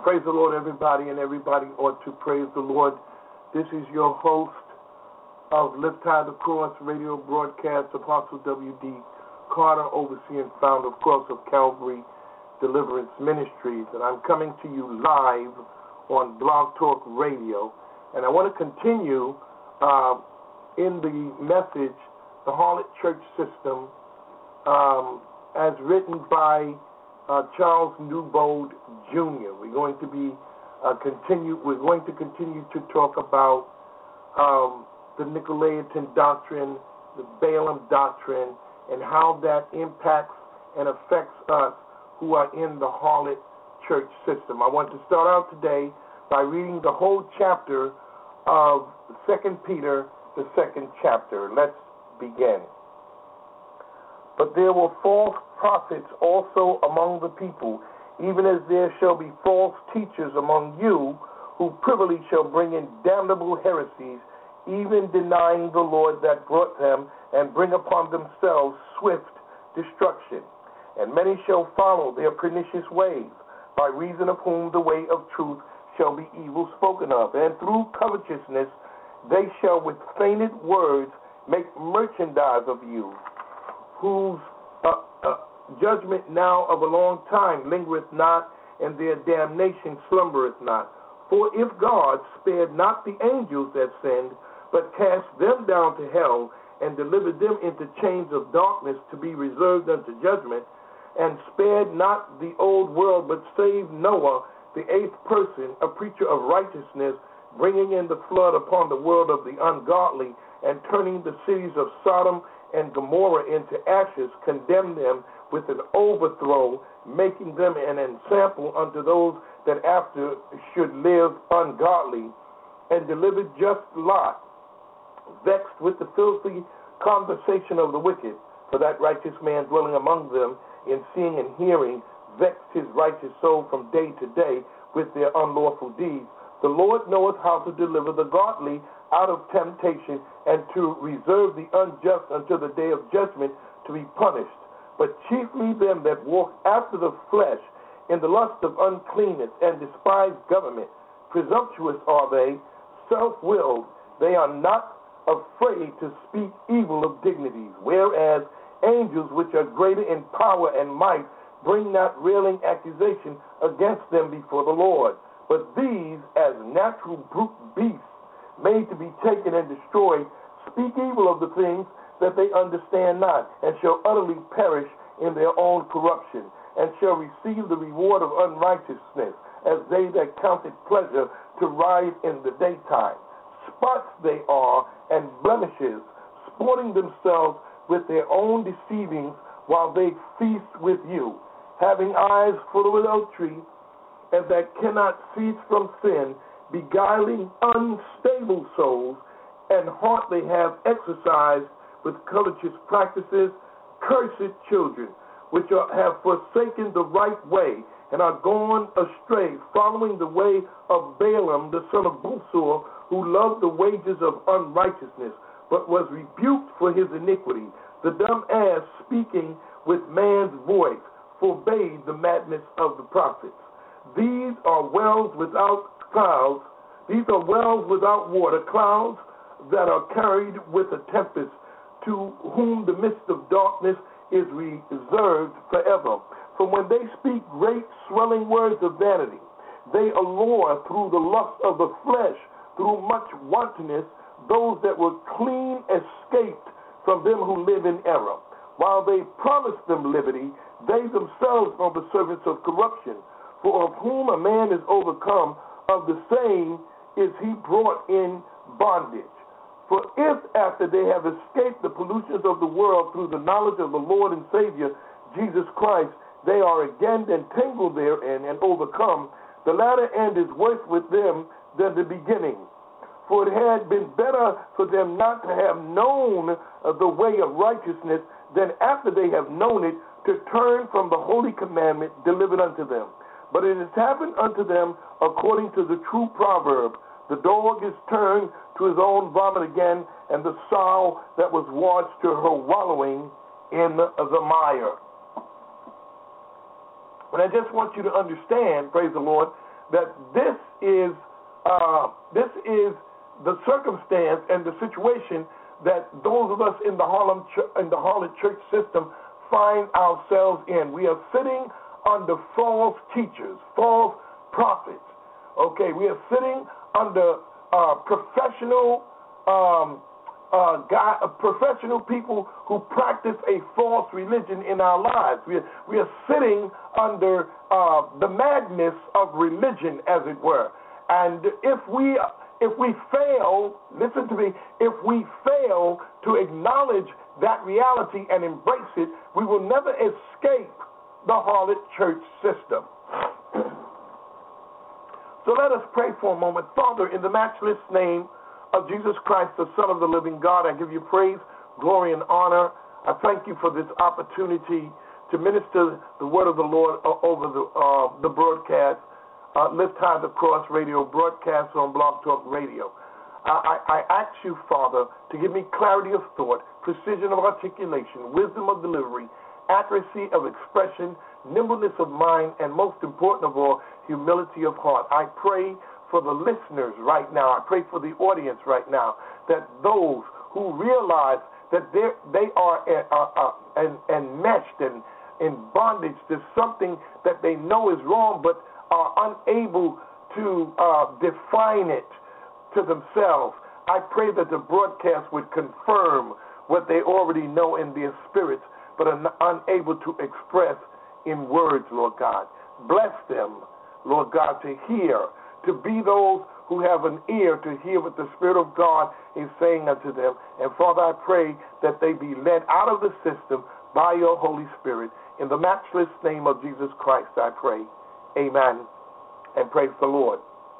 Praise the Lord, everybody, and everybody ought to praise the Lord. This is your host of Lift High the Cross radio broadcast, Apostle W.D. Carter, overseer and founder, of course, of Calvary Deliverance Ministries. And I'm coming to you live on Blog Talk Radio. And I want to continue in the message, The Harlot Church System, as written by Charles Newbold Jr. We're going to continue to talk about the Nicolaitan doctrine, the Balaam doctrine, and how that impacts and affects us who are in the Harlot Church System. I want to start out today by reading the whole chapter of 2 Peter, the second chapter. Let's begin. But there were false prophets also among the people, even as there shall be false teachers among you, who privily shall bring in damnable heresies, even denying the Lord that brought them, and bring upon themselves swift destruction. And many shall follow their pernicious ways, by reason of whom the way of truth shall be evil spoken of. And through covetousness they shall with feigned words make merchandise of you, whose judgment now of a long time lingereth not, and their damnation slumbereth not. For if God spared not the angels that sinned, but cast them down to hell, and delivered them into chains of darkness to be reserved unto judgment, and spared not the old world, but saved Noah, the eighth person, a preacher of righteousness, bringing in the flood upon the world of the ungodly, and turning the cities of Sodom and Gomorrah into ashes, condemned them with an overthrow, making them an ensample unto those that after should live ungodly, and delivered just Lot, vexed with the filthy conversation of the wicked. For that righteous man dwelling among them, in seeing and hearing, vexed his righteous soul from day to day with their unlawful deeds. The Lord knoweth how to deliver the godly out of temptation, and to reserve the unjust until the day of judgment to be punished. But chiefly them that walk after the flesh, in the lust of uncleanness, and despise government. Presumptuous are they, self-willed. They are not afraid to speak evil of dignities, whereas angels, which are greater in power and might, bring not railing accusation against them before the Lord. But these, as natural brute beasts, made to be taken and destroyed, speak evil of the things that they understand not, and shall utterly perish in their own corruption, and shall receive the reward of unrighteousness, as they that count it pleasure to ride in the daytime. Spots they are, and blemishes, sporting themselves with their own deceivings, while they feast with you, having eyes full of adultery, and that cannot cease from sin, beguiling unstable souls, and heart they have exercised with covetous practices. Cursed children, which have forsaken the right way, and are gone astray, following the way of Balaam, the son of Bosor, who loved the wages of unrighteousness, but was rebuked for his iniquity. The dumb ass, speaking with man's voice, forbade the madness of the prophets. These are wells without clouds. These are wells without water, clouds that are carried with a tempest, to whom the midst of darkness is reserved forever. For when they speak great swelling words of vanity, they allure through the lust of the flesh, through much wantonness, those that were clean escaped from them who live in error. While they promise them liberty, they themselves are the servants of corruption. For of whom a man is overcome, of the same is he brought in bondage. For if after they have escaped the pollutions of the world through the knowledge of the Lord and Savior, Jesus Christ, they are again entangled therein and overcome, the latter end is worse with them than the beginning. For it had been better for them not to have known the way of righteousness than after they have known it to turn from the holy commandment delivered unto them. But it has happened unto them according to the true proverb, the dog is turned to his own vomit again, and the sow that was washed to her wallowing in the mire. But I just want you to understand, praise the Lord, that this is the circumstance and the situation that those of us in the Harlem church system find ourselves in. We are sitting under false teachers, false prophets. Okay, we are sitting under professional professional people who practice a false religion in our lives. We are sitting under the madness of religion, as it were. And if we fail, listen to me, if we fail to acknowledge that reality and embrace it, we will never escape the harlot church system. So let us pray for a moment. Father, in the matchless name of Jesus Christ, the Son of the living God, I give you praise, glory, and honor. I thank you for this opportunity to minister the word of the Lord over the broadcast. Lift High the Cross Radio broadcast on Blog Talk Radio. I ask you, Father, to give me clarity of thought, precision of articulation, wisdom of delivery, accuracy of expression, nimbleness of mind, and most important of all, humility of heart. I pray for the listeners right now. I pray for the audience right now, that those who realize that they are enmeshed and in bondage to something that they know is wrong, but are unable to define it to themselves. I pray that the broadcast would confirm what they already know in their spirits, but are unable to express in words, Lord God. Bless them, Lord God, to hear, to be those who have an ear to hear what the Spirit of God is saying unto them. And Father, I pray that they be led out of the system by your Holy Spirit. In the matchless name of Jesus Christ, I pray. Amen. And praise the Lord.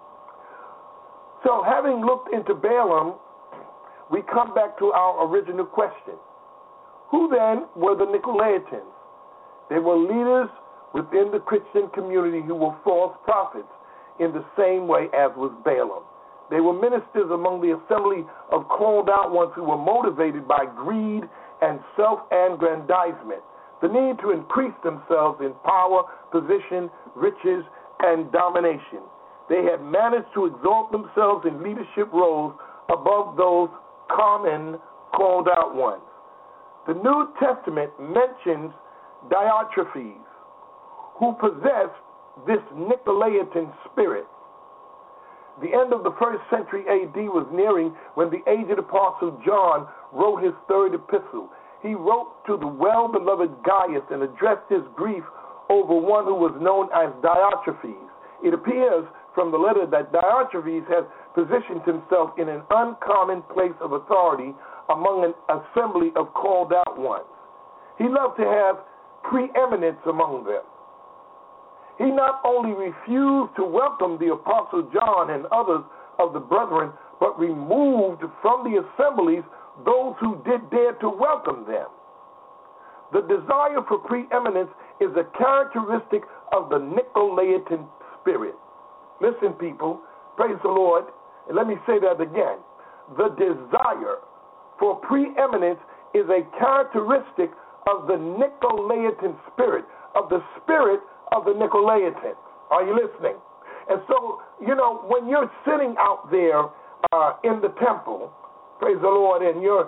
So, having looked into Balaam, we come back to our original question. Who then were the Nicolaitans? They were leaders within the Christian community who were false prophets in the same way as was Balaam. They were ministers among the assembly of called out ones who were motivated by greed and self-aggrandizement, the need to increase themselves in power, position, riches, and domination. They had managed to exalt themselves in leadership roles above those common called out ones. The New Testament mentions Diotrephes, who possessed this Nicolaitan spirit. The end of the first century A.D. was nearing when the aged apostle John wrote his third epistle. He wrote to the well-beloved Gaius and addressed his grief over one who was known as Diotrephes. It appears from the letter that Diotrephes has positioned himself in an uncommon place of authority among an assembly of called out ones. He loved to have preeminence among them. He not only refused to welcome the Apostle John and others of the brethren, but removed from the assemblies those who did dare to welcome them. The desire for preeminence is a characteristic of the Nicolaitan spirit. Listen, people, praise the Lord, and let me say that again. The desire for preeminence is a characteristic of the Nicolaitan spirit, of the spirit of the Nicolaitans. Are you listening? And so, when you're sitting out there in the temple, praise the Lord, and you're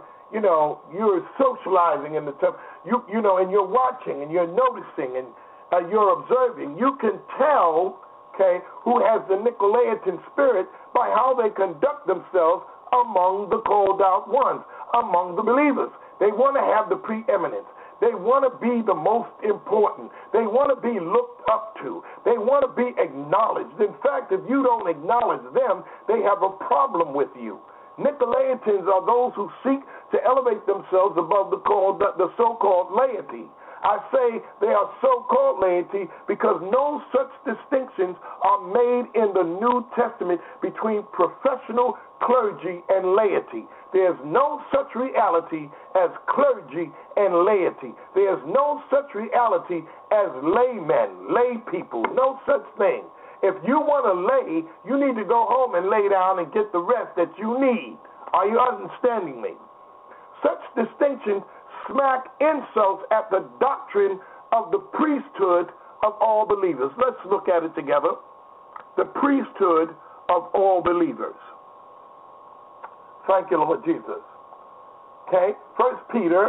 socializing in the temple, and you're watching and you're noticing and you're observing, you can tell, who has the Nicolaitan spirit by how they conduct themselves among the called out ones, among the believers. They want to have the preeminence. They want to be the most important. They want to be looked up to. They want to be acknowledged. In fact, if you don't acknowledge them, they have a problem with you. Nicolaitans are those who seek to elevate themselves above the so-called laity. I say they are so-called laity because no such distinctions are made in the New Testament between professional clergy and laity. There's no such reality as clergy and laity. There's no such reality as laymen, lay people, no such thing. If you want to lay, you need to go home and lay down and get the rest that you need. Are you understanding me? Such distinctions smack insults at the doctrine of the priesthood of all believers. Let's look at it together. the priesthood of all believers. Thank you, Lord Jesus. Okay, 1 Peter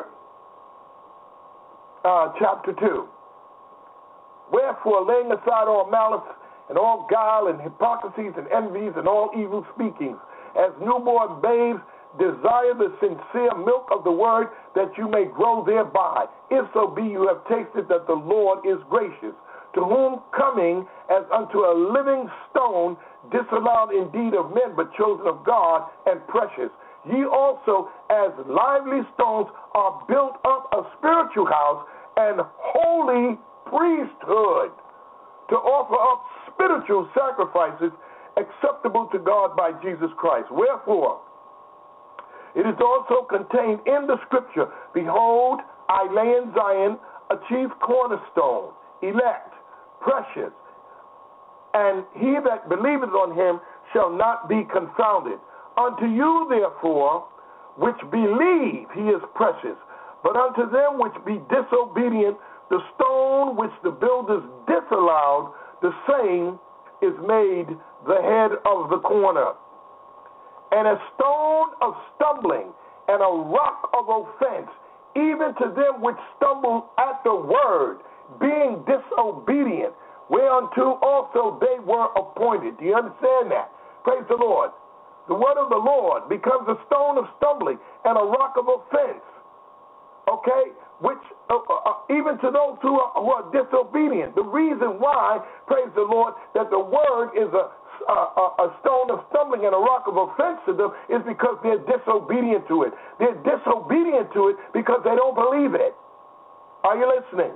chapter 2. Wherefore, laying aside all malice and all guile and hypocrisies and envies and all evil speakings, as newborn babes, desire the sincere milk of the word, that you may grow thereby. If so be you have tasted that the Lord is gracious, to whom coming as unto a living stone, disallowed indeed of men, but chosen of God and precious, ye also as lively stones are built up a spiritual house and holy priesthood, to offer up spiritual sacrifices acceptable to God by Jesus Christ. Wherefore, it is also contained in the scripture, behold, I lay in Zion a chief cornerstone, elect, precious, and he that believeth on him shall not be confounded. Unto you, therefore, which believe, he is precious. But unto them which be disobedient, the stone which the builders disallowed, the same is made the head of the corner, and a stone of stumbling, and a rock of offense, even to them which stumble at the word, being disobedient, whereunto also they were appointed. Do you understand that? Praise the Lord. The word of the Lord becomes a stone of stumbling and a rock of offense. Okay? Which, even to those who are disobedient. The reason why, praise the Lord, that the word is a stone of stumbling and a rock of offense to them is because they're disobedient to it. They're disobedient to it because they don't believe it. Are you listening?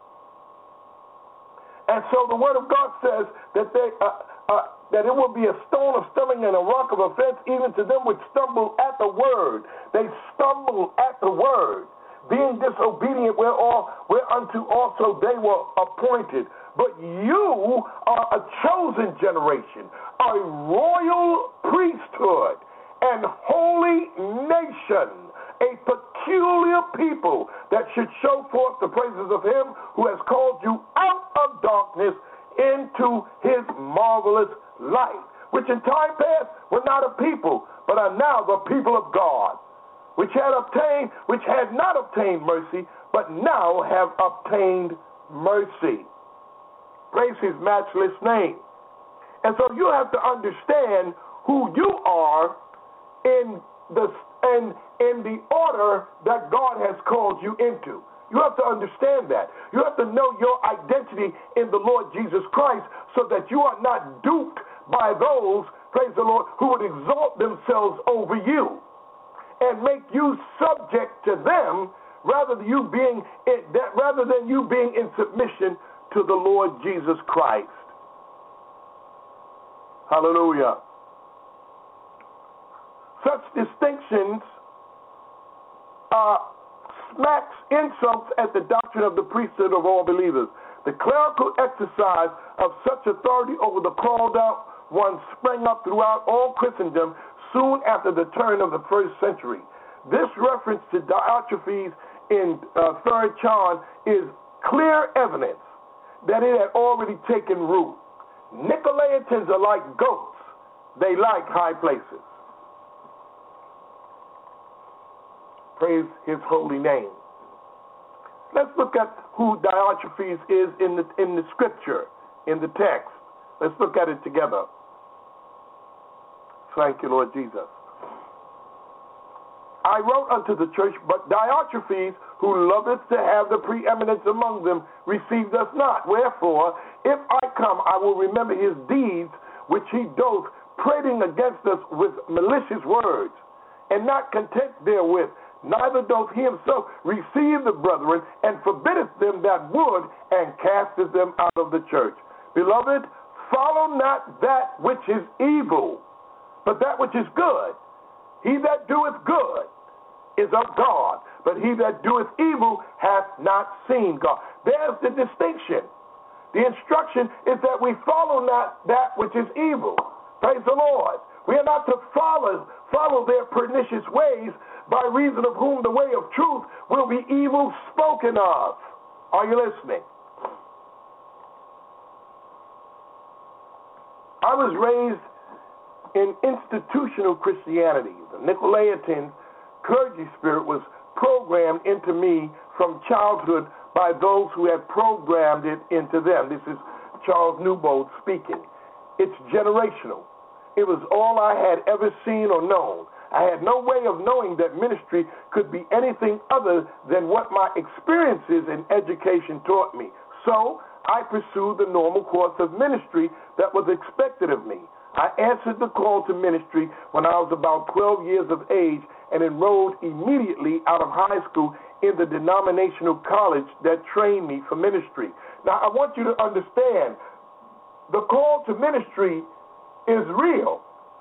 And so the word of God says that that it will be a stone of stumbling and a rock of offense even to them which stumble at the word. They stumble at the word, being disobedient whereunto also they were appointed. But you are a chosen generation, a royal priesthood, and holy nation, a peculiar people that should show forth the praises of him who has called you out of darkness into his marvelous light, which in time past were not a people, but are now the people of God, which had not obtained mercy, but now have obtained mercy. Praise his matchless name. And so you have to understand who you are in the order that God has called you into. You have to understand that. You have to know your identity in the Lord Jesus Christ so that you are not duped by those, praise the Lord, who would exalt themselves over you and make you subject to them rather than you being in submission to the Lord Jesus Christ. Hallelujah. Such distinctions smacks insults at the doctrine of the priesthood of all believers. The clerical exercise of such authority over the called out ones sprang up throughout all Christendom soon after the turn of the first century. This reference to Diotrephes in 3rd John is clear evidence that it had already taken root. Nicolaitans are like goats. They like high places. Praise his holy name. Let's look at who Diotrephes is in the scripture, in the text. Let's look at it together. Thank you, Lord Jesus. I wrote unto the church, but Diotrephes, who loveth to have the preeminence among them, received us not. Wherefore, if I come, I will remember his deeds, which he doth, prating against us with malicious words, and not content therewith, neither doth he himself receive the brethren, and forbiddeth them that would, and casteth them out of the church. Beloved, follow not that which is evil, but that which is good. He that doeth good is of God, but he that doeth evil hath not seen God. There's the distinction. The instruction is that we follow not that which is evil. Praise the Lord. We are not to follow their pernicious ways, by reason of whom the way of truth will be evil spoken of. Are you listening? I was raised in institutional Christianity. The Nicolaitan clergy spirit was programmed into me from childhood by those who had programmed it into them. This is Charles Newbold speaking. It's generational. It was all I had ever seen or known. I had no way of knowing that ministry could be anything other than what my experiences in education taught me. So I pursued the normal course of ministry that was expected of me. I answered the call to ministry when I was about 12 years of age and enrolled immediately out of high school in the denominational college that trained me for ministry. Now, I want you to understand, the call to ministry is real.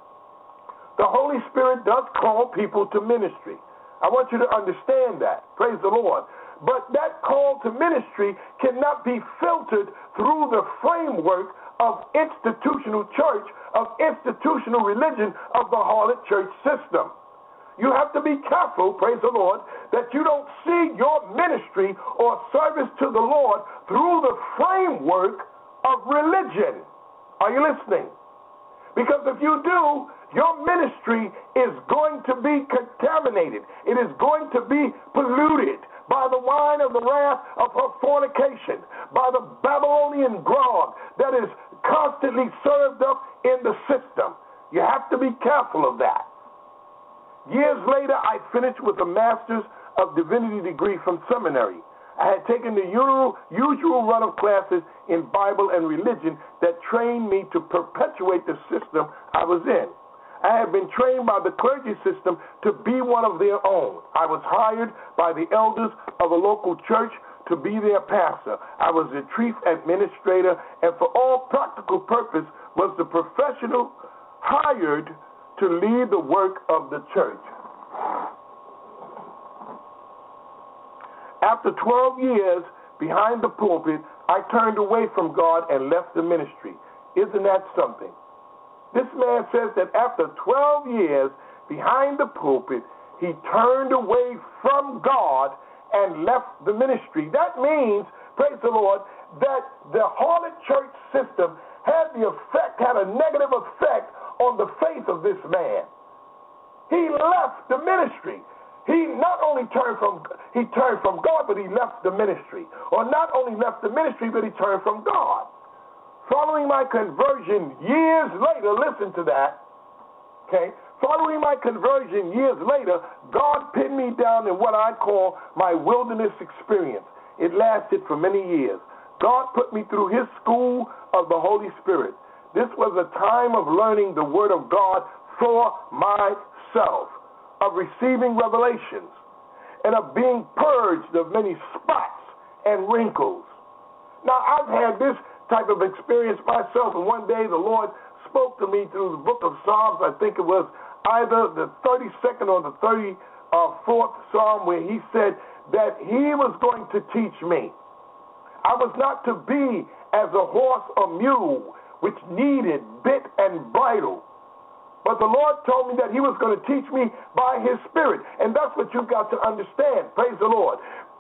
The Holy Spirit does call people to ministry. I want you to understand that. Praise the Lord. But that call to ministry cannot be filtered through the framework of institutional church, of institutional religion, of the harlot church system. You have to be careful, praise the Lord, that you don't see your ministry or service to the Lord through the framework of religion. Are you listening? Because if you do, your ministry is going to be contaminated. It is going to be polluted by the wine of the wrath of her fornication, by the Babylonian grog that is constantly served up in the system. You have to be careful of that. Years later, I finished with a Master's of Divinity degree from seminary. I had taken the usual run of classes in Bible and religion that trained me to perpetuate the system I was in. I had been trained by the clergy system to be one of their own. I was hired by the elders of a local church to be their pastor. I was the chief administrator, and for all practical purpose was the professional hired to lead the work of the church. After 12 years behind the pulpit, I turned away from God and left the ministry. Isn't that something? This man says that after 12 years behind the pulpit, he turned away from God and left the ministry. That means, praise the Lord, that the harlot church system had a negative effect on the faith of this man. He left the ministry. He not only turned from God, but he left the ministry. Or not only left the ministry, but he turned from God. Following my conversion years later, listen to that, okay? Following my conversion years later, God pinned me down in what I call my wilderness experience. It lasted for many years. God put me through his school of the Holy Spirit. This was a time of learning the Word of God for myself, of receiving revelations, and of being purged of many spots and wrinkles. Now, I've had this type of experience myself, and one day the Lord spoke to me through the book of Psalms. I think it was either the 32nd or the 34th Psalm, where he said that he was going to teach me. I was not to be as a horse or mule, which needed bit and bridle. But the Lord told me that he was going to teach me by his Spirit. And that's what you've got to understand. Praise the Lord.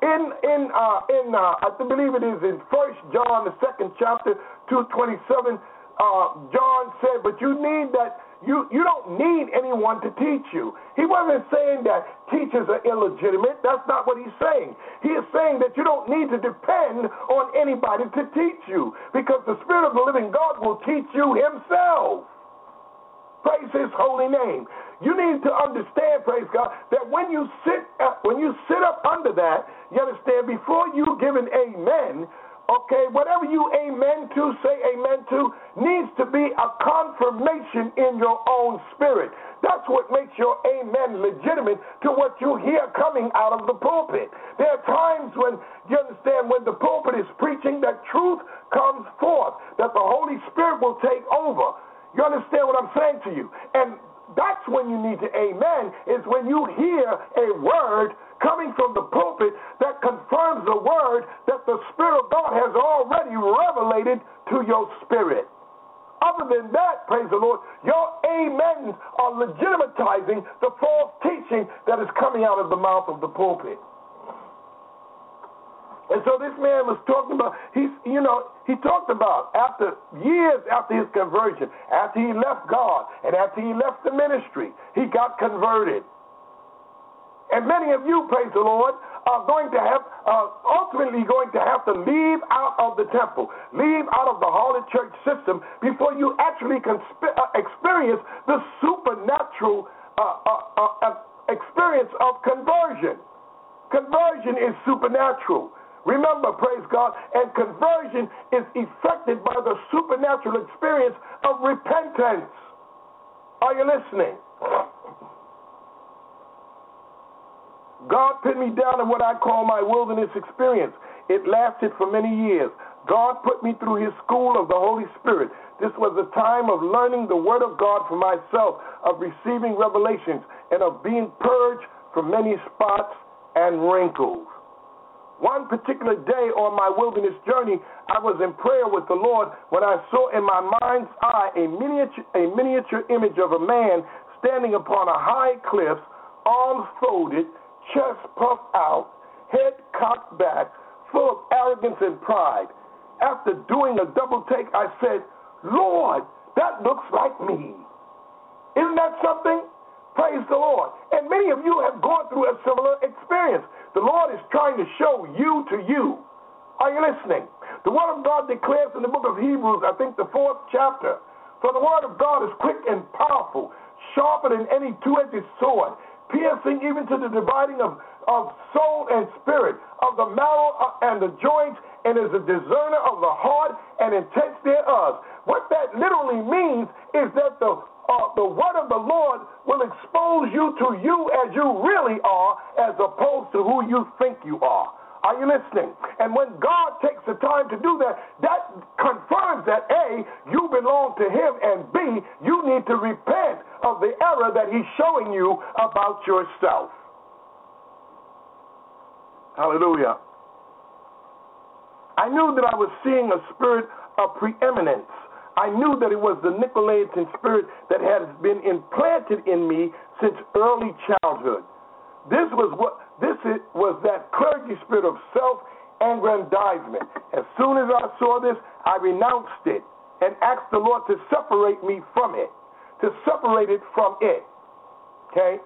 I believe it is in 1 John, the 2nd chapter, 2:27, John said, but you need that. You don't need anyone to teach you. He wasn't saying that teachers are illegitimate. That's not what he's saying. He is saying that you don't need to depend on anybody to teach you, because the Spirit of the living God will teach you himself. Praise his holy name. You need to understand, praise God, that when you sit up under that, you understand, before you give an amen, okay, whatever you amen to, say amen to, needs to be a confirmation in your own spirit. That's what makes your amen legitimate to what you hear coming out of the pulpit. There are times when, you understand, when the pulpit is preaching, that truth comes forth, that the Holy Spirit will take over. You understand what I'm saying to you? And that's when you need to amen, is when you hear a word coming from the pulpit that confirms the word that the Spirit of God has already revelated to your spirit. Other than that, praise the Lord, your amens are legitimatizing the false teaching that is coming out of the mouth of the pulpit. And so this man was talking about, he talked about years after his conversion, after he left God and after he left the ministry, he got converted. And many of you, praise the Lord, are going to have, ultimately going to have to leave out of the temple, leave out of the Holy Church system before you actually can experience the supernatural experience of conversion. Conversion is supernatural. Remember, praise God, and conversion is effected by the supernatural experience of repentance. Are you listening? God put me down in what I call my wilderness experience. It lasted for many years. God put me through his school of the Holy Spirit. This was a time of learning the Word of God for myself, of receiving revelations, and of being purged from many spots and wrinkles. One particular day on my wilderness journey, I was in prayer with the Lord when I saw in my mind's eye a miniature image of a man standing upon a high cliff, arms folded, chest puffed out, head cocked back, full of arrogance and pride. After doing a double take, I said, "Lord, that looks like me." Isn't that something? Praise the Lord. And many of you have gone through a similar experience. The Lord is trying to show you to you. Are you listening? The Word of God declares in the book of Hebrews, I think the 4th chapter, "For the Word of God is quick and powerful, sharper than any two-edged sword, piercing even to the dividing of soul and spirit, of the marrow and the joints, and is a discerner of the heart and intents thereof." What that literally means is that the word of the Lord will expose you to you as you really are, as opposed to who you think you are. Are you listening? And when God takes the time to do that, that confirms that A, you belong to him, and B, you need to repent of the error that he's showing you about yourself. Hallelujah. I knew that I was seeing a spirit of preeminence. I knew that it was the Nicolaitan spirit that had been implanted in me since early childhood. This was that clergy spirit of self-aggrandizement. As soon as I saw this, I renounced it and asked the Lord to separate me from it, to separate it from it. Okay?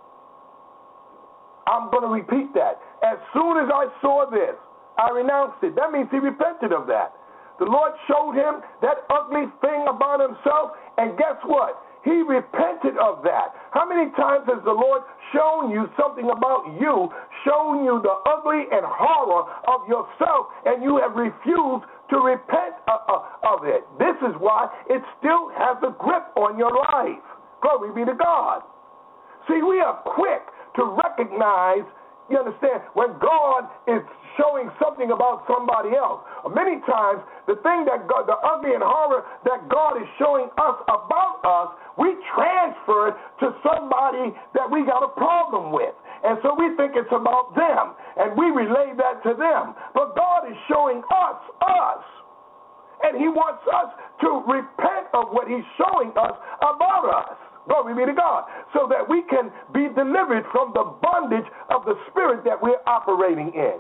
I'm going to repeat that. As soon as I saw this, I renounced it. That means he repented of that. The Lord showed him that ugly thing about himself, and guess what? He repented of that. How many times has the Lord shown you something about you, shown you the ugly and horror of yourself, and you have refused to repent of it? This is why it still has a grip on your life. Glory be to God. See, we are quick to recognize, you understand, when God is showing something about somebody else. Many times, the thing that God, the ugly and horror that God is showing us about us, we transfer it to somebody that we got a problem with. And so we think it's about them, and we relay that to them. But God is showing us. And he wants us to repent of what he's showing us about us. Glory be to God. So that we can be delivered from the bondage of the spirit that we're operating in.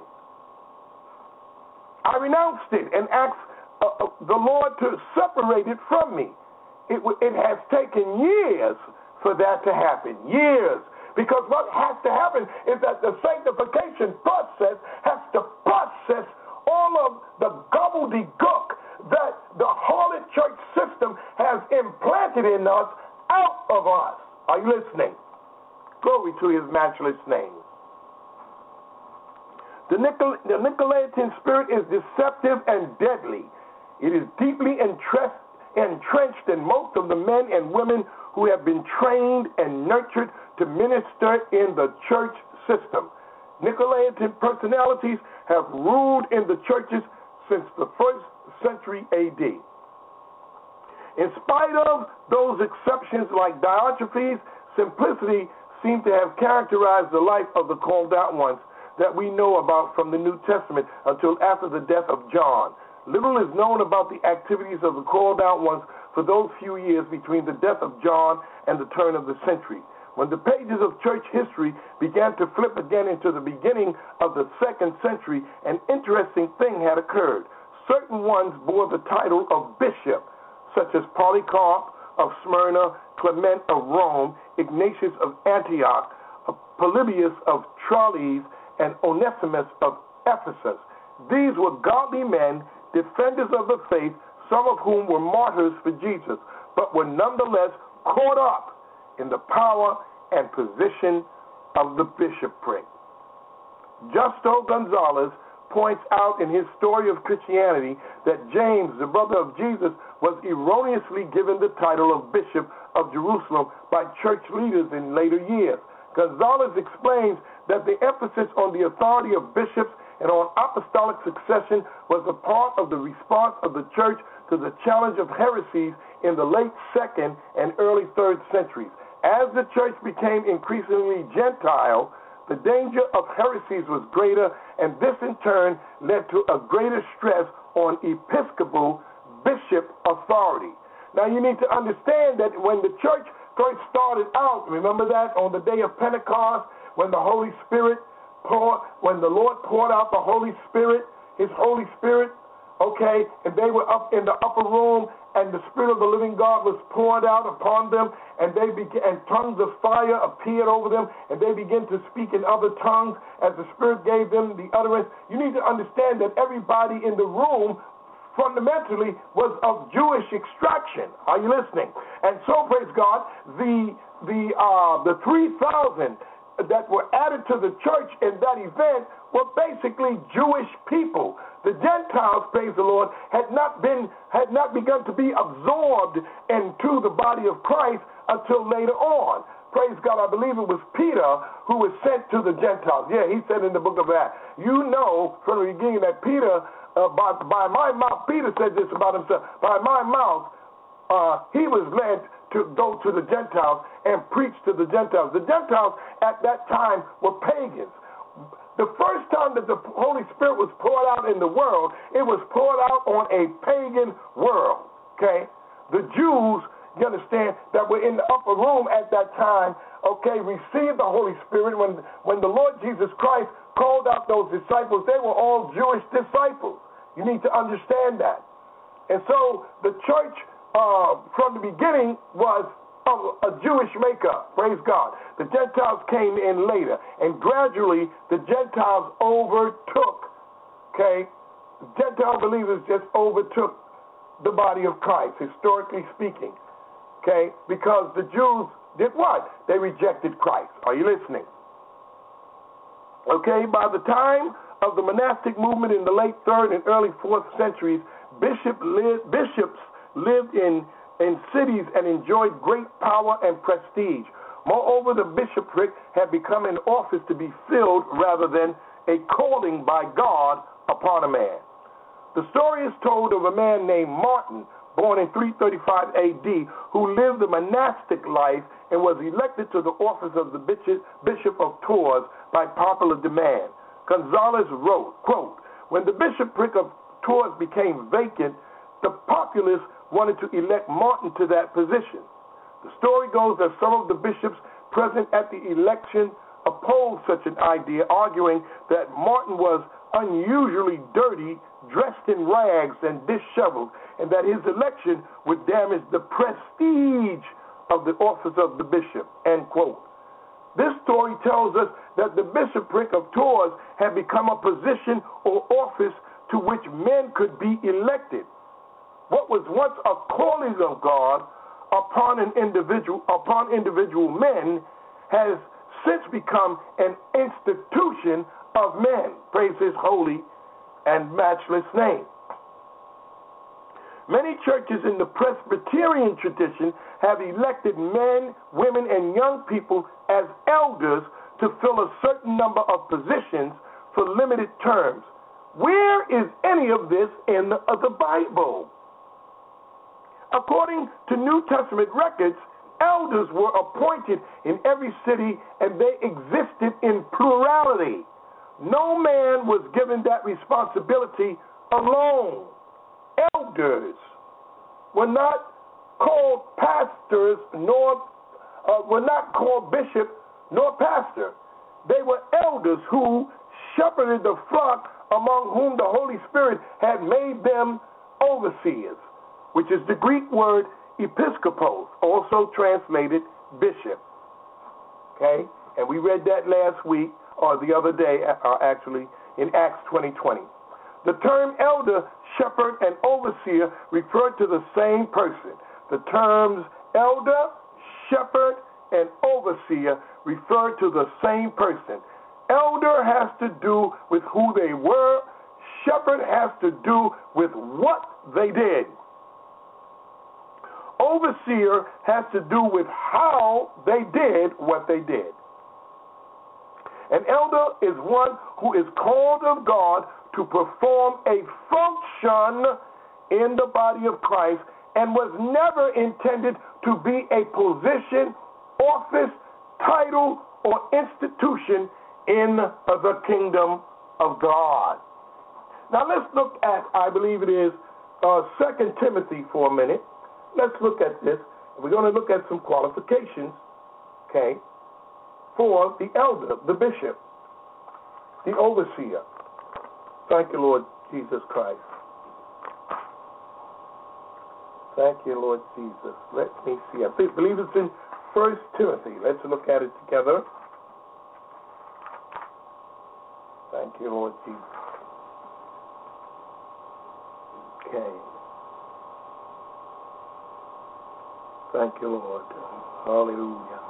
I renounced it and asked the Lord to separate it from me. It has taken years for that to happen. Years. Because what has to happen is that the sanctification process has to process all of the gobbledygook that the Holy Church system has implanted in us out of us. Are you listening? Glory to his matchless name. The Nicolaitan spirit is deceptive and deadly. It is deeply entrenched in most of the men and women who have been trained and nurtured to minister in the church system. Nicolaitan personalities have ruled in the churches since the 1st century AD. In spite of those exceptions like Diotrephes, simplicity seemed to have characterized the life of the called out ones that we know about from the New Testament until after the death of John. Little is known about the activities of the called out ones for those few years between the death of John and the turn of the century. When the pages of church history began to flip again into the beginning of the 2nd century, an interesting thing had occurred. Certain ones bore the title of bishop, such as Polycarp of Smyrna, Clement of Rome, Ignatius of Antioch, Polybius of Tralles, and Onesimus of Ephesus. These were godly men, defenders of the faith, some of whom were martyrs for Jesus, but were nonetheless caught up in the power and position of the bishopric. Justo Gonzalez points out in his Story of Christianity that James, the brother of Jesus, was erroneously given the title of Bishop of Jerusalem by church leaders in later years. Gonzalez explains that the emphasis on the authority of bishops and on apostolic succession was a part of the response of the church to the challenge of heresies in the late 2nd and early 3rd centuries. As the church became increasingly Gentile, the danger of heresies was greater, and this in turn led to a greater stress on episcopal bishop authority. Now you need to understand that when the church first started out, remember that on the day of Pentecost, when the Holy Spirit when the Lord poured out the Holy Spirit, His Holy Spirit, okay, and they were up in the upper room, and the Spirit of the living God was poured out upon them, and and tongues of fire appeared over them, and they began to speak in other tongues as the Spirit gave them the utterance. You need to understand that everybody in the room fundamentally was of Jewish extraction. Are you listening? And so, praise God, the 3,000 that were added to the church in that event were basically Jewish people. The Gentiles, praise the Lord, had not begun to be absorbed into the body of Christ until later on. Praise God, I believe it was Peter who was sent to the Gentiles. Yeah, he said in the book of Acts, you know from the beginning that Peter, by my mouth, Peter said this about himself, by my mouth, he was led to go to the Gentiles and preach to the Gentiles. The Gentiles at that time were pagans. The first time that the Holy Spirit was poured out in the world, it was poured out on a pagan world, okay? The Jews, you understand, that were in the upper room at that time, okay, received the Holy Spirit. When the Lord Jesus Christ called out those disciples, they were all Jewish disciples. You need to understand that. And so the church from the beginning was a Jewish makeup. Praise God. The Gentiles came in later, and gradually the Gentiles overtook, okay? Gentile believers just overtook the body of Christ, historically speaking, okay? Because the Jews did what? They rejected Christ. Are you listening? Okay, by the time of the monastic movement in the late 3rd and early 4th centuries, bishops lived in cities and enjoyed great power and prestige. Moreover, the bishopric had become an office to be filled rather than a calling by God upon a man. The story is told of a man named Martin, born in 335 AD, who lived a monastic life and was elected to the office of the Bishop of Tours by popular demand. Gonzalez wrote, quote, when the bishopric of Tours became vacant, the populace wanted to elect Martin to that position. The story goes that some of the bishops present at the election opposed such an idea, arguing that Martin was unusually dirty, dressed in rags and disheveled, and that his election would damage the prestige of the office of the bishop, end quote. This story tells us that the bishopric of Tours had become a position or office to which men could be elected. What was once a calling of God upon individual men has since become an institution of men. Praise His holy and matchless name. Many churches in the Presbyterian tradition have elected men, women, and young people as elders to fill a certain number of positions for limited terms. Where is any of this in the Bible? According to New Testament records, elders were appointed in every city, and they existed in plurality. No man was given that responsibility alone. Elders were not called pastors nor were not called bishop nor pastor. They were elders who shepherded the flock, among whom the Holy Spirit had made them overseers, which is the Greek word episkopos, also translated bishop. Okay? And we read that last week, or the other day, actually, in Acts 20:20. The term elder, shepherd, and overseer refer to the same person. The terms elder, shepherd, and overseer refer to the same person. Elder has to do with who they were. Shepherd has to do with what they did. Overseer has to do with how they did what they did. An elder is one who is called of God to perform a function in the body of Christ and was never intended to be a position, office, title, or institution in the kingdom of God. Now let's look at, I believe it is 2 Timothy for a minute. Let's look at this. We're going to look at some qualifications, okay, for the elder, the bishop, the overseer. Thank you, Lord Jesus Christ. Thank you, Lord Jesus. Let me see. I believe it's in 1 Timothy. Let's look at it together. Thank you, Lord Jesus. Okay. Thank you, Lord. Hallelujah.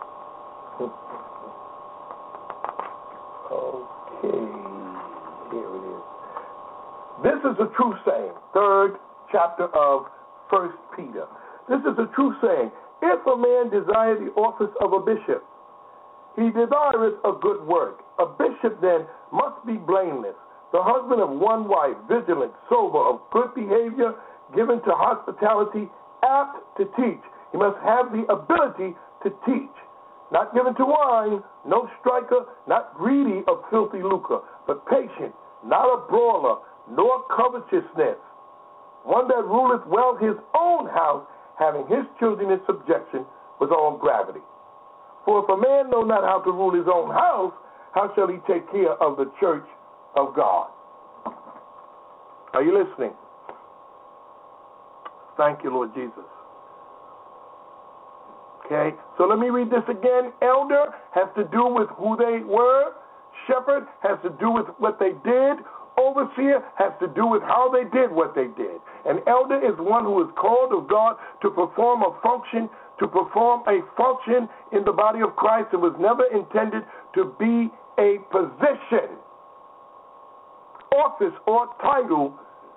Okay. Here it is. This is a true saying. 3rd chapter of 1 Peter. This is a true saying. If a man desire the office of a bishop, he desireth a good work. A bishop then must be blameless, the husband of one wife, vigilant, sober, of good behavior, given to hospitality, apt to teach. He must have the ability to teach. Not given to wine, no striker, not greedy of filthy lucre, but patient, not a brawler, nor covetousness. One that ruleth well his own house, having his children in subjection with all gravity. For if a man know not how to rule his own house, how shall he take care of the church of God? Are you listening? Thank you, Lord Jesus. Okay, so let me read this again. Elder has to do with who they were. Shepherd has to do with what they did. Overseer has to do with how they did what they did. An elder is one who is called of God to perform a function in the body of Christ. It was never intended to be a position, office, or title,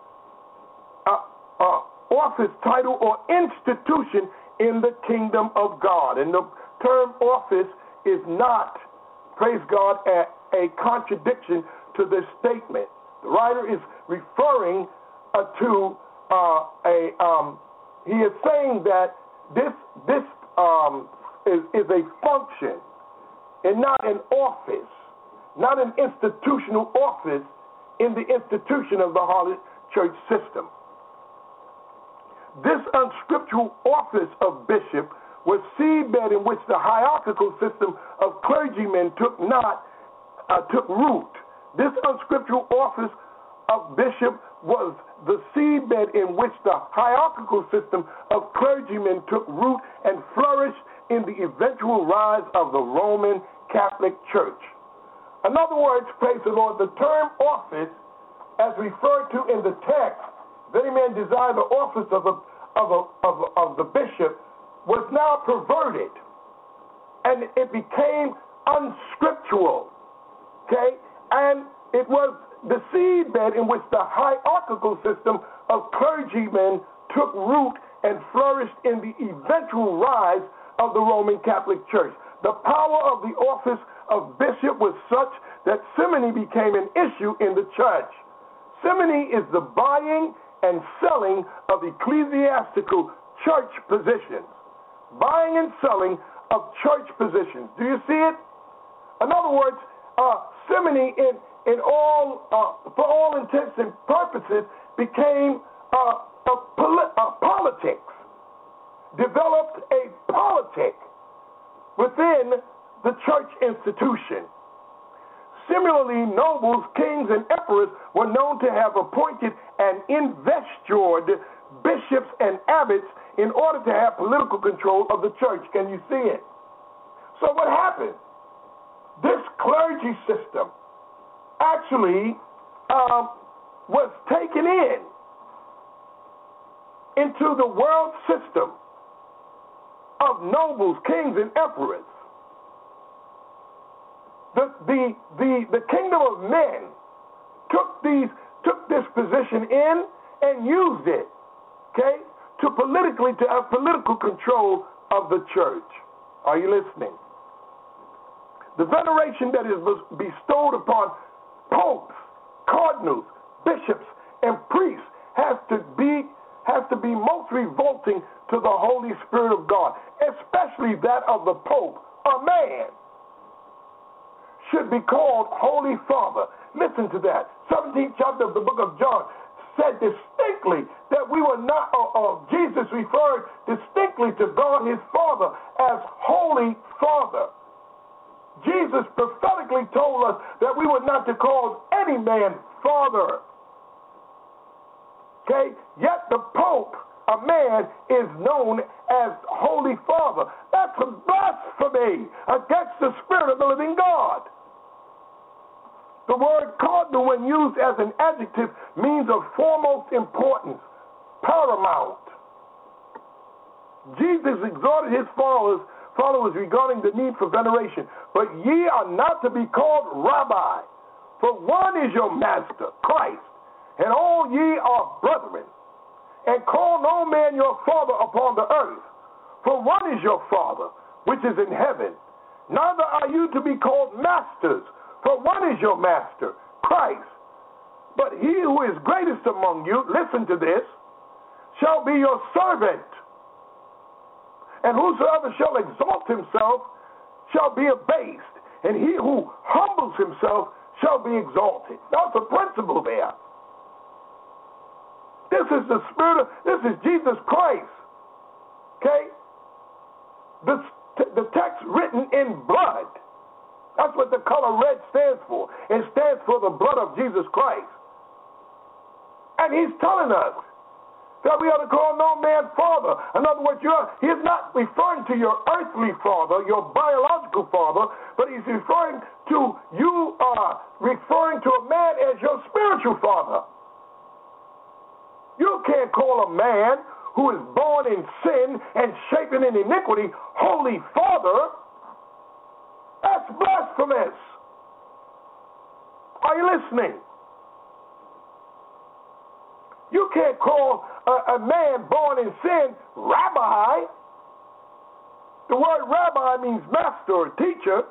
or institution in the kingdom of God. And the term office is not, praise God, a contradiction to this statement. The writer is referring he is saying that this is a function and not an office, not an institutional office in the institution of the Holy Church system. This unscriptural office of bishop was seedbed in which the hierarchical system of clergymen took root. This unscriptural office of bishop was the seedbed in which the hierarchical system of clergymen took root and flourished in the eventual rise of the Roman Catholic Church. In other words, praise the Lord, the term office, as referred to in the text, if any man desire the office of the bishop, was now perverted, and it became unscriptural. Okay, and it was the seedbed in which the hierarchical system of clergymen took root and flourished in the eventual rise of the Roman Catholic Church. The power of the office of bishop was such that simony became an issue in the church. Simony is the buying and selling of ecclesiastical church positions. Buying and selling of church positions. Do you see it? In other words, simony for all intents and purposes became politics. Developed a politic within the church institution. Similarly, nobles, kings, and emperors were known to have appointed and investitured bishops and abbots in order to have political control of the church. Can you see it? So what happened? This clergy system actually was taken into the world system of nobles, kings, and emperors. The kingdom of men took this position in and used it, okay, to have political control of the church. Are you listening? The veneration that is bestowed upon popes, cardinals, bishops, and priests has to be most revolting to the Holy Spirit of God, especially that of the Pope, a man. Should be called Holy Father. Listen to that. 17th chapter of the book of John said distinctly that we were not, Jesus referred distinctly to God his Father as Holy Father. Jesus prophetically told us that we were not to call any man Father. Okay? Yet the Pope, a man, is known as Holy Father. That's a blasphemy against the Spirit of the living God. The word cardinal, when used as an adjective, means of foremost importance, paramount. Jesus exhorted his followers regarding the need for veneration. But ye are not to be called rabbi, for one is your master, Christ, and all ye are brethren. And call no man your father upon the earth, for one is your Father, which is in heaven. Neither are you to be called masters, for one is your master, Christ. But he who is greatest among you, listen to this, shall be your servant. And whosoever shall exalt himself shall be abased, and he who humbles himself shall be exalted. That's a principle there. This is this is Jesus Christ. Okay? The text written in blood. That's what the color red stands for. It stands for the blood of Jesus Christ. And he's telling us that we ought to call no man father. In other words, he's not referring to your earthly father, your biological father, but he's referring to a man as your spiritual father. You can't call a man who is born in sin and shapen in iniquity Holy Father. That's blasphemous. Are you listening? You can't call a man born in sin rabbi. The word rabbi means master or teacher.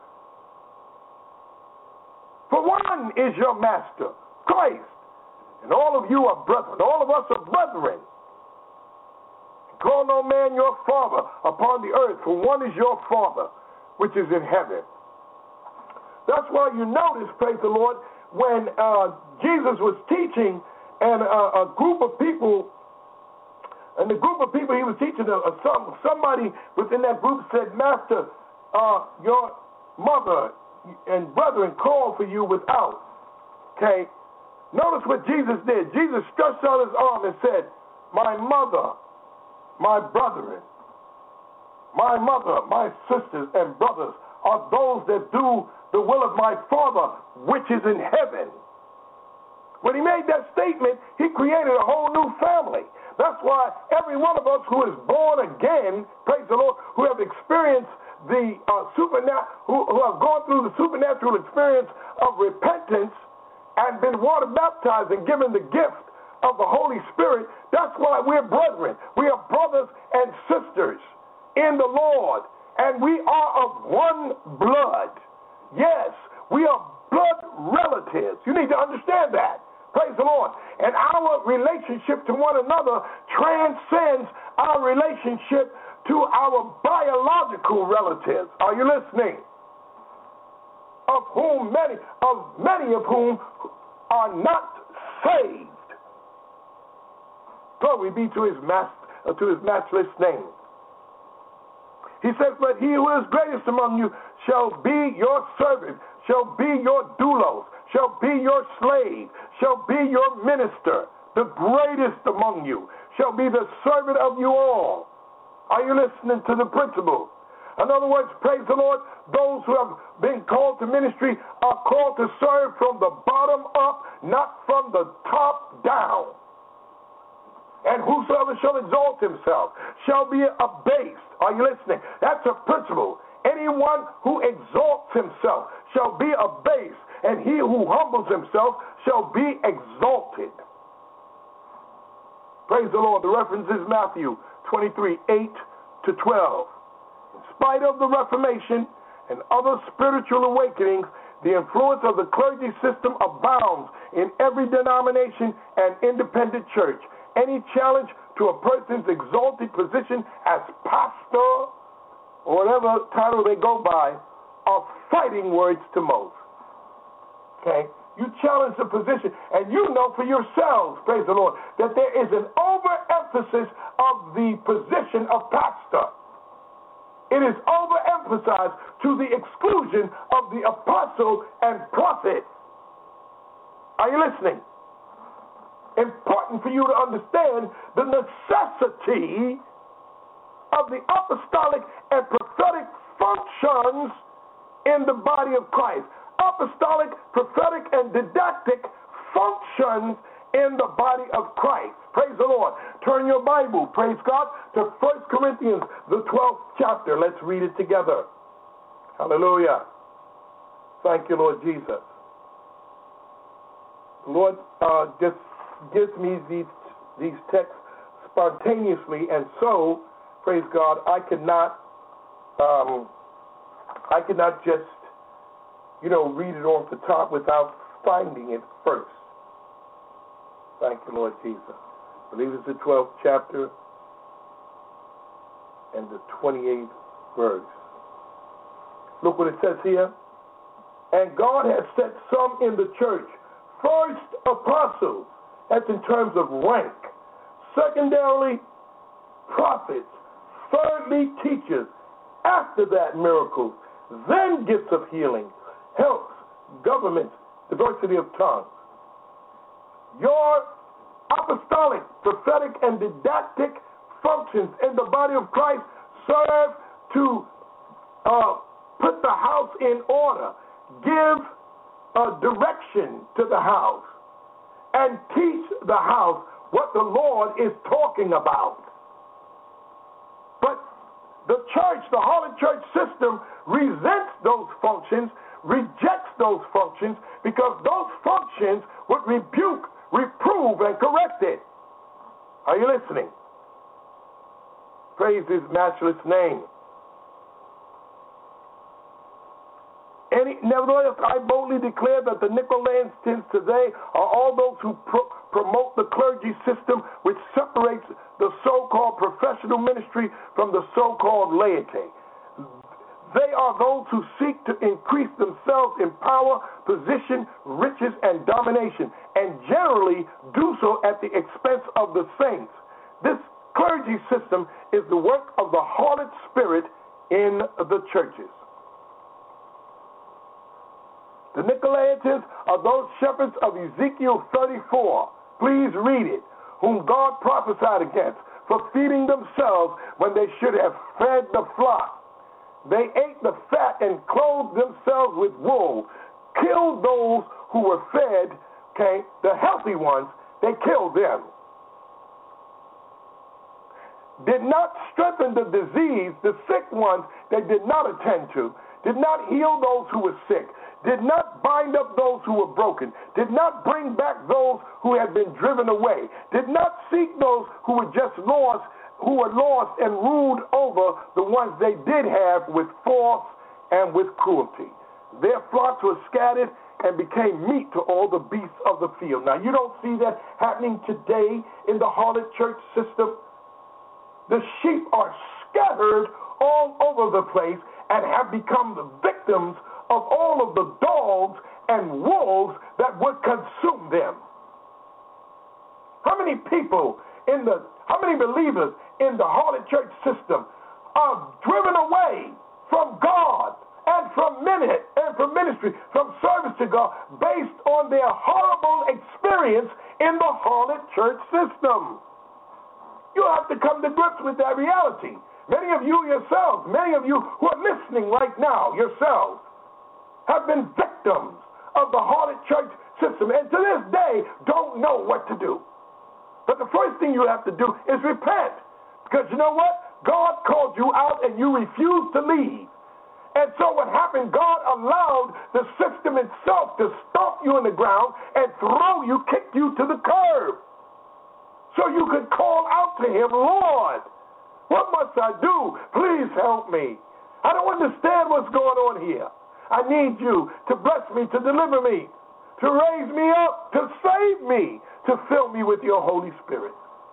For one is your master, Christ. And all of you are brethren. All of us are brethren. Call no man your father upon the earth, for one is your Father, which is in heaven. That's why you notice, praise the Lord, when Jesus was teaching, and a group of people he was teaching, somebody within that group said, Master, your mother and brethren call for you without. Okay? Notice what Jesus did. Jesus stretched out his arm and said, my mother, my brethren, my mother, my sisters and brothers are those that do the will of my Father, which is in heaven. When he made that statement, he created a whole new family. That's why every one of us who is born again, praise the Lord, who have experienced the supernatural, who have gone through the supernatural experience of repentance and been water baptized and given the gift of the Holy Spirit, that's why we're brethren. We are brothers and sisters in the Lord, and we are of one blood. Yes, we are blood relatives. You need to understand that. Praise the Lord. And our relationship to one another transcends our relationship to our biological relatives. Are you listening? Many of whom are not saved. Glory be to his matchless name. He says, but he who is greatest among you shall be your servant, shall be your doulos, shall be your slave, shall be your minister. The greatest among you shall be the servant of you all. Are you listening to the principle? In other words, praise the Lord, those who have been called to ministry are called to serve from the bottom up, not from the top down. And whosoever shall exalt himself shall be abased. Are you listening? That's a principle. Anyone who exalts himself shall be abased, and he who humbles himself shall be exalted. Praise the Lord. The reference is Matthew 23:8-12. In spite of the Reformation and other spiritual awakenings, the influence of the clergy system abounds in every denomination and independent church. Any challenge to a person's exalted position as pastor or whatever title they go by are fighting words to most. Okay? You challenge the position, and you know for yourselves, praise the Lord, that there is an overemphasis of the position of pastor. It is overemphasized to the exclusion of the apostle and prophet. Are you listening? Important for you to understand the necessity of the apostolic and prophetic functions in the body of Christ. Apostolic, prophetic, and didactic functions in the body of Christ. Praise the Lord. Turn your Bible, praise God, to 1 Corinthians, the 12th chapter. Let's read it together. Hallelujah. Thank you, Lord Jesus. The Lord just gives me these texts spontaneously, and so, praise God, I could not just, read it off the top without finding it first. Thank you, Lord Jesus. I believe it's the 12th chapter and the 28th verse. Look what it says here. And God has set some in the church. First, apostles. That's in terms of rank. Secondarily, prophets. Thirdly, teachers. After that, miracles. Then gifts of healing, helps, governments, diversity of tongues. Your apostolic, prophetic, and didactic functions in the body of Christ serve to put the house in order, give a direction to the house, and teach the house what the Lord is talking about. But the church, the Holy Church system, resents those functions, rejects those functions, because those functions would rebuke, reprove, and correct it. Are you listening? Praise his matchless name. Nevertheless, I boldly declare that the Nicolaitans today are all those who promote the clergy system, which separates the so-called professional ministry from the so-called laity. They are those who seek to increase themselves in power, position, riches, and domination, and generally do so at the expense of the saints. This clergy system is the work of the harlot spirit in the churches. The Nicolaitans are those shepherds of Ezekiel 34. Please read it. Whom God prophesied against for feeding themselves when they should have fed the flock. They ate the fat and clothed themselves with wool, killed those who were fed, the healthy ones, they killed them. Did not strengthen the diseased, the sick ones they did not attend to, did not heal those who were sick, did not bind up those who were broken, did not bring back those who had been driven away, did not seek those who were just lost, and ruled over the ones they did have with force and with cruelty. Their flocks were scattered and became meat to all the beasts of the field. Now, you don't see that happening today in the harlot church system. The sheep are scattered all over the place and have become the victims of all of the dogs and wolves that would consume them. How many believers in the harlot church system are driven away from God and from ministry, from service to God, based on their horrible experience in the harlot church system. You have to come to grips with that reality. Many of you yourselves, many of you who are listening right now yourselves, have been victims of the harlot church system, and to this day don't know what to do. But the first thing you have to do is repent, because you know what? God called you out and you refused to leave. And so what happened, God allowed the system itself to stomp you in the ground and throw you, kick you to the curb, so you could call out to him, Lord, what must I do? Please help me. I don't understand what's going on here. I need you to bless me, to deliver me, to raise me up, to save me, to fill me with your Holy Spirit.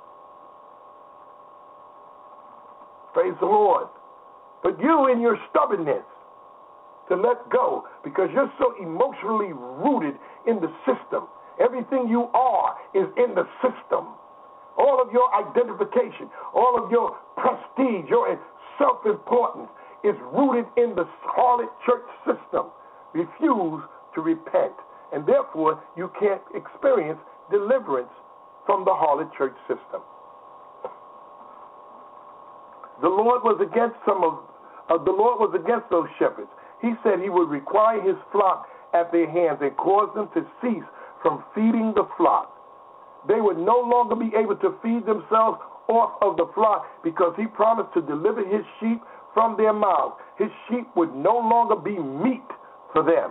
Praise the Lord. But you, in your stubbornness, to let go, because you're so emotionally rooted in the system. Everything you are is in the system. All of your identification, all of your prestige, your self-importance is rooted in the harlot church system. Refuse to repent, and therefore you can't experience deliverance from the harlot church system. The Lord was against those shepherds. He said he would require his flock at their hands and cause them to cease from feeding the flock. They would no longer be able to feed themselves off of the flock, because he promised to deliver his sheep from their mouths. His sheep would no longer be meat for them.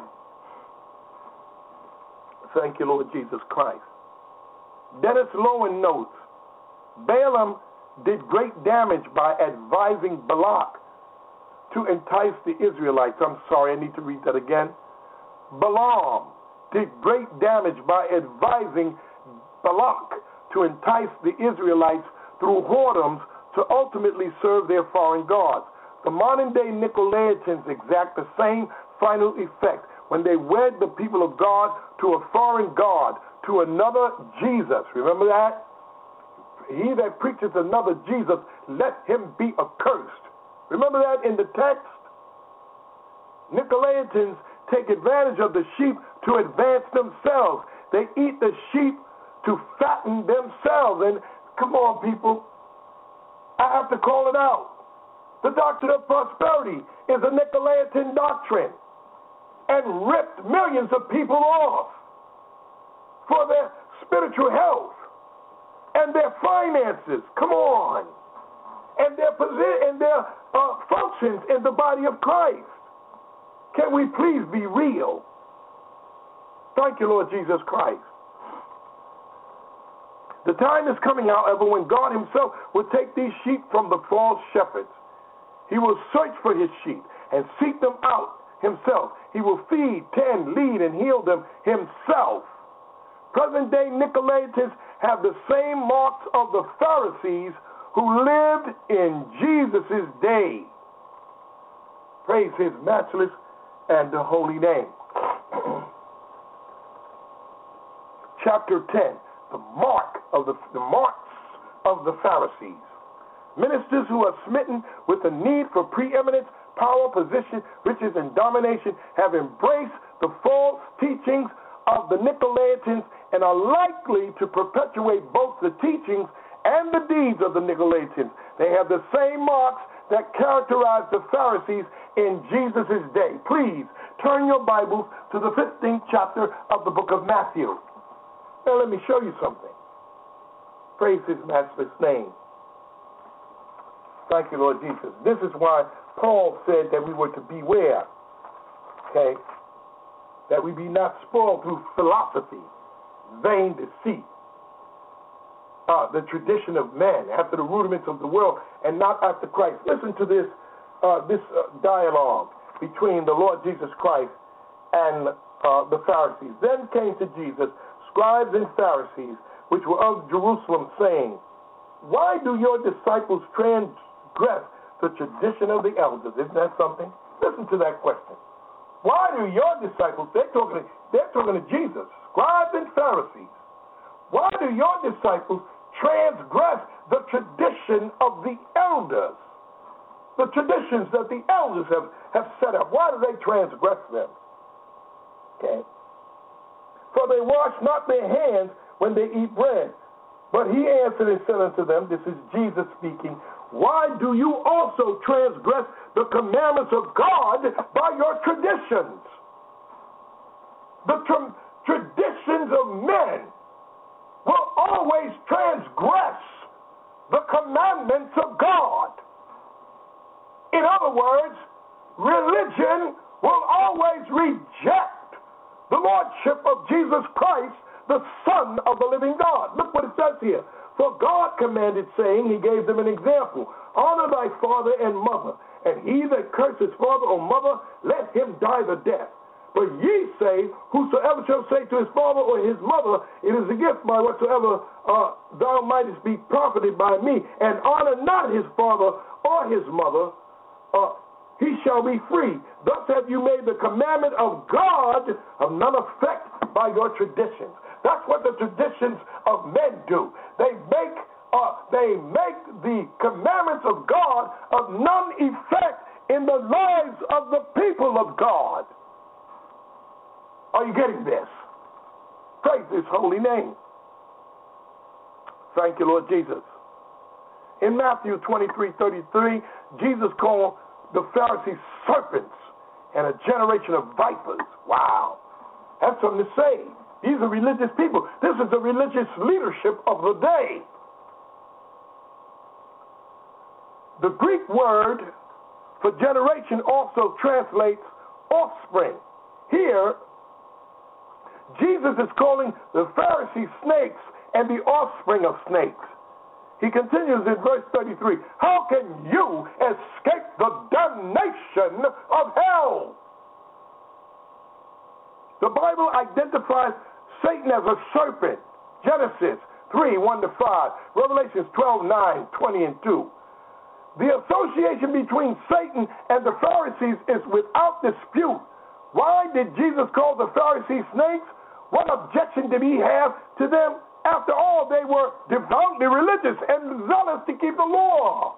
Thank you, Lord Jesus Christ. Dennis Lowen notes, Balaam did great damage by advising Balak to entice the Israelites. I'm sorry, I need to read that again. Balaam did great damage by advising Balak to entice the Israelites through whoredoms to ultimately serve their foreign gods. The modern-day Nicolaitans exact the same final effect when they wed the people of God to a foreign god, to another Jesus. Remember that? He that preaches another Jesus, let him be accursed. Remember that in the text? Nicolaitans take advantage of the sheep to advance themselves. They eat the sheep to fatten themselves. And come on, people, I have to call it out. The doctrine of prosperity is a Nicolaitan doctrine, and ripped millions of people off for their spiritual health and their finances. Come on. And their functions in the body of Christ. Can we please be real? Thank you, Lord Jesus Christ. The time is coming, however, when God himself will take these sheep from the false shepherds. He will search for his sheep and seek them out himself. He will feed, tend, lead, and heal them himself. Present-day Nicolaitans have the same marks of the Pharisees who lived in Jesus' day. Praise his matchless and the holy name. Chapter 10, the marks of the Pharisees. Ministers who are smitten with the need for preeminence, power, position, riches, and domination have embraced the false teachings of the Nicolaitans and are likely to perpetuate both the teachings and the deeds of the Nicolaitans. They have the same marks that characterized the Pharisees in Jesus' day. Please turn your Bibles to the 15th chapter of the book of Matthew. Now let me show you something. Praise his matchless name. Thank you, Lord Jesus. This is why Paul said that we were to beware, okay, that we be not spoiled through philosophy, vain deceit, the tradition of men, after the rudiments of the world, and not after Christ. Listen to this dialogue between the Lord Jesus Christ and the Pharisees. Then came to Jesus scribes and Pharisees, which were of Jerusalem, saying, why do your disciples transgress the tradition of the elders? Isn't that something? Listen to that question. Why do your disciples, they're talking to Jesus, scribes and Pharisees, why do your disciples transgress the tradition of the elders? The traditions that the elders have set up, why do they transgress them? Okay. For they wash not their hands when they eat bread. But he answered and said unto them, this is Jesus speaking, why do you also transgress the commandments of God by your traditions? The traditions of men will always transgress the commandments of God. In other words, religion will always reject the lordship of Jesus Christ, the Son of the living God. Look what it says here. For God commanded, saying, he gave them an example, honor thy father and mother, and he that curses father or mother, let him die the death. But ye say, whosoever shall say to his father or his mother, it is a gift by whatsoever thou mightest be profited by me, and honor not his father or his mother, he shall be free. Thus have you made the commandment of God of none effect by your traditions. That's what the traditions of men do. They make the commandments of God of none effect in the lives of the people of God. Are you getting this? Praise his holy name. Thank you, Lord Jesus. In Matthew 23:33, Jesus called the Pharisees serpents and a generation of vipers. Wow. That's something to say. These are religious people. This is the religious leadership of the day. The Greek word for generation also translates offspring. Here, Jesus is calling the Pharisees snakes and the offspring of snakes. He continues in verse 33, how can you escape the damnation of hell? The Bible identifies Satan as a serpent. Genesis 3:1-5, Revelations 12:9, 20, and 2. The association between Satan and the Pharisees is without dispute. Why did Jesus call the Pharisees snakes? What objection did he have to them? After all, they were devoutly religious and zealous to keep the law.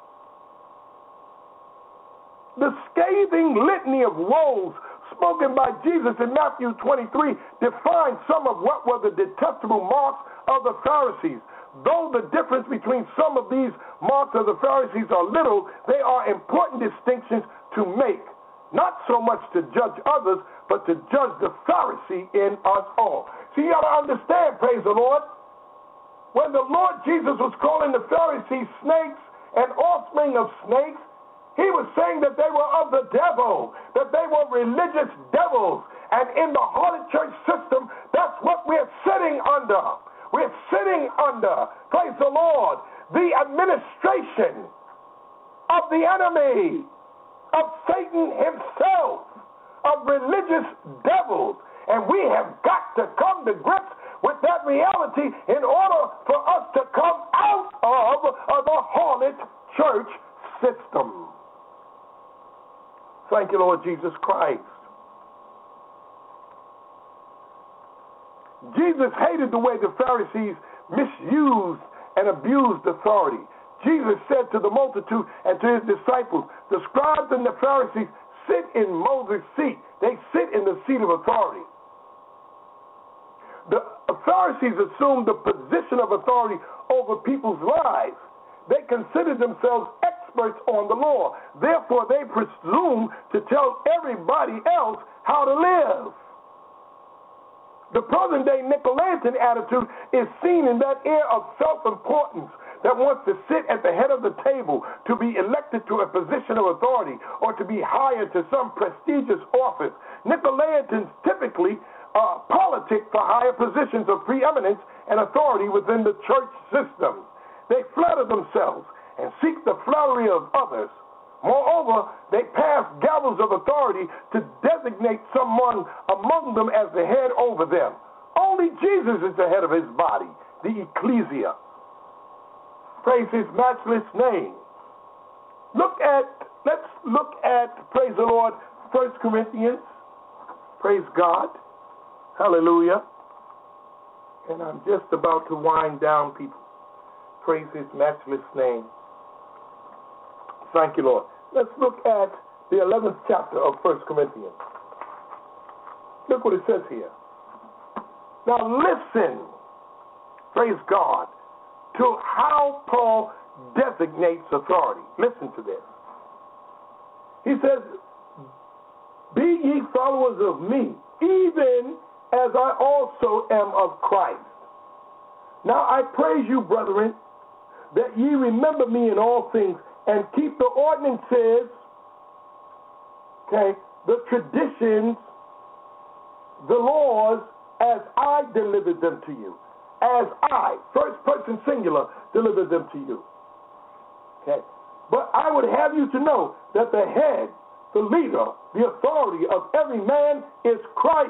The scathing litany of woes spoken by Jesus in Matthew 23 defines some of what were the detestable marks of the Pharisees. Though the difference between some of these marks of the Pharisees are little, they are important distinctions to make. Not so much to judge others, but to judge the Pharisee in us all. So you got to understand, praise the Lord, when the Lord Jesus was calling the Pharisees snakes and offspring of snakes, he was saying that they were of the devil, that they were religious devils. And in the Holy Church system, that's what we're sitting under. We're sitting under, praise the Lord, the administration of the enemy, of Satan himself, of religious devils. And we have got to come to grips with that reality in order for us to come out of the harlot church system. Thank you, Lord Jesus Christ. Jesus hated the way the Pharisees misused and abused authority. Jesus said to the multitude and to his disciples, the scribes and the Pharisees sit in Moses' seat. They sit in the seat of authority. The Pharisees assumed the position of authority over people's lives. They considered themselves experts on the law. Therefore, they presume to tell everybody else how to live. The present-day Nicolaitan attitude is seen in that air of self-importance that wants to sit at the head of the table, to be elected to a position of authority, or to be hired to some prestigious office. Nicolaitans typically politic for higher positions of preeminence and authority within the church system. They flatter themselves and seek the flattery of others. Moreover, they pass gavels of authority to designate someone among them as the head over them. Only Jesus is the head of his body, the ecclesia. Praise his matchless name. Let's look at, praise the Lord, 1 Corinthians. Praise God. Hallelujah. And I'm just about to wind down, people. Praise his matchless name. Thank you, Lord. Let's look at the 11th chapter of 1 Corinthians. Look what it says here. Now listen, praise God, to how Paul designates authority. Listen to this. He says, be ye followers of me, even as I also am of Christ. Now I praise you, brethren, that ye remember me in all things and keep the ordinances, the traditions, the laws, as I delivered them to you. As I, first person singular, delivered them to you. Okay. But I would have you to know that the head, the leader, the authority of every man is Christ.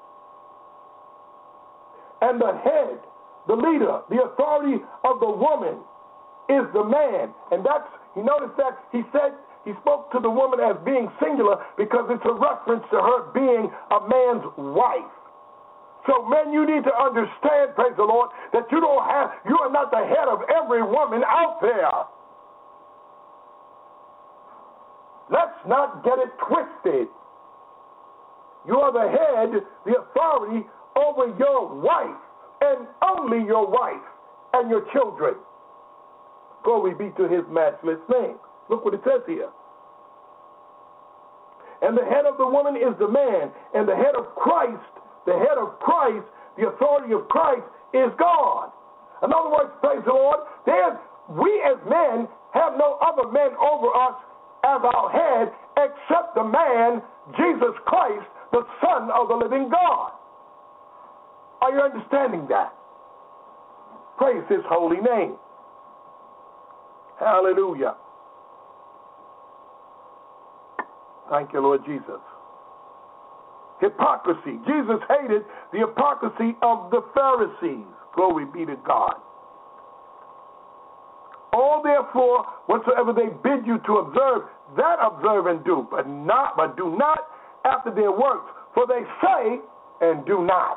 And the head, the leader, the authority of the woman is the man. And that's, you notice that he spoke to the woman as being singular because it's a reference to her being a man's wife. So men, you need to understand, praise the Lord, that you are not the head of every woman out there. Let's not get it twisted. You are the head, the authority over your wife, and only your wife and your children. Glory be to his matchless name. Look what it says here. And the head of the woman is the man, and the head of Christ, the authority of Christ is God. In other words, praise the Lord, we as men have no other men over us as our head except the man, Jesus Christ, the Son of the living God. Are you understanding that? Praise his holy name. Hallelujah. Thank you, Lord Jesus. Hypocrisy. Jesus hated the hypocrisy of the Pharisees. Glory be to God. All therefore, whatsoever they bid you to observe, that observe and do, but do not after their works, for they say and do not.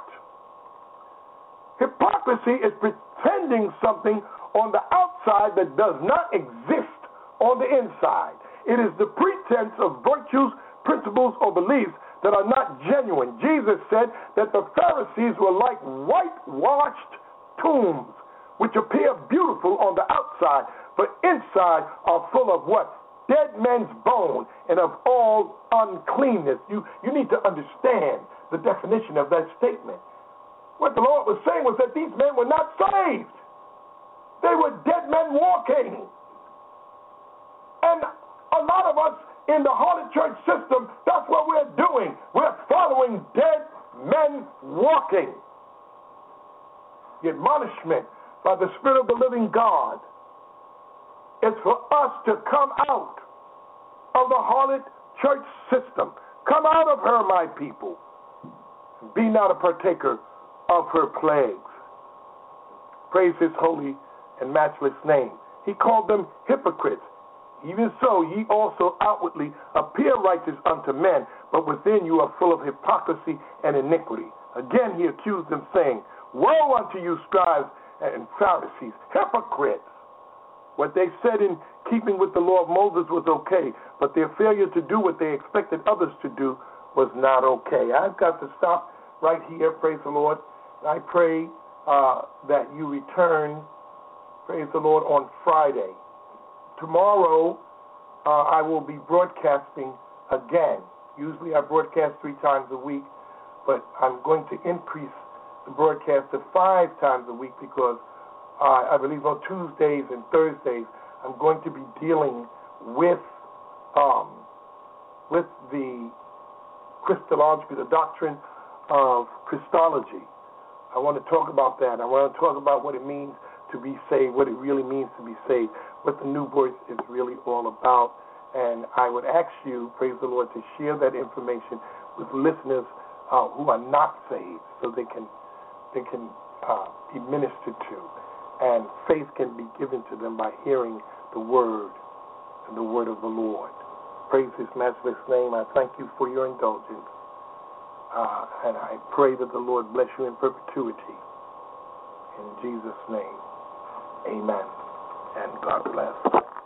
Hypocrisy is pretending something on the outside that does not exist on the inside. It is the pretense of virtues, principles, or beliefs that are not genuine. Jesus said that the Pharisees were like whitewashed tombs, which appear beautiful on the outside, but inside are full of what? Dead men's bone and of all uncleanness. You need to understand the definition of that statement. What the Lord was saying was that these men were not saved. They were dead men walking. And a lot of us in the Holy Church system, that's what we're doing. We're following dead men walking. The admonishment by the Spirit of the living God is for us to come out of the Holy Church system. Come out of her, my people. Be not a partaker of her plagues. Praise his holy and matchless name. He called them hypocrites. Even so, ye also outwardly appear righteous unto men, but within you are full of hypocrisy and iniquity. Again he accused them, saying, woe unto you, scribes and Pharisees, hypocrites! What they said in keeping with the law of Moses was okay, but their failure to do what they expected others to do was not okay. I've got to stop right here, praise the Lord. I pray that you return, praise the Lord, on Friday. Tomorrow, I will be broadcasting again. Usually I broadcast 3 times a week, but I'm going to increase the broadcast to 5 times a week because I believe on Tuesdays and Thursdays I'm going to be dealing with the Christology, the doctrine of Christology. I want to talk about that. I want to talk about what it means to be saved, what it really means to be saved, what the new birth is really all about. And I would ask you, praise the Lord, to share that information with listeners who are not saved so they can be ministered to. And faith can be given to them by hearing the word and the word of the Lord. Praise his matchless name. I thank you for your indulgence. And I pray that the Lord bless you in perpetuity. In Jesus' name, amen. And God bless.